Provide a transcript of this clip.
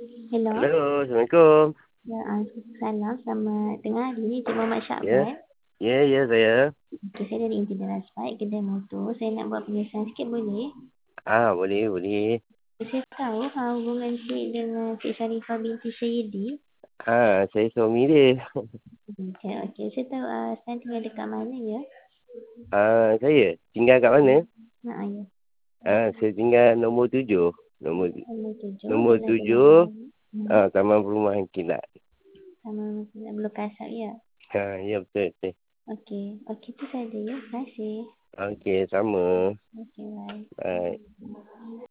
Hello. Halo, Assalamualaikum. Ya, salam. Selamat tengah hari ni. Cik Muhammad Ya, Syakban. ya, saya. Okey, saya dari Engineer Raspai, kedai motor. Saya nak buat pengesahan sikit boleh? Boleh, boleh. Saya tahu hubungan cik dengan Cik Sharifah binti Syedi. Saya suami dia. Okey. Saya tahu sekarang tinggal dekat mana ya? Saya tinggal kat mana? Ya. Saya tinggal nombor 7. Nombor Nombor 7, nombor Jalan 7, Penyamang. Taman Perumahan Kilat. Sama Blok Kasab ya? Ya, betul, betul. Okey. Okey, tu saja ya. Terima kasih. Okey, sama. Okey, bye. Bye.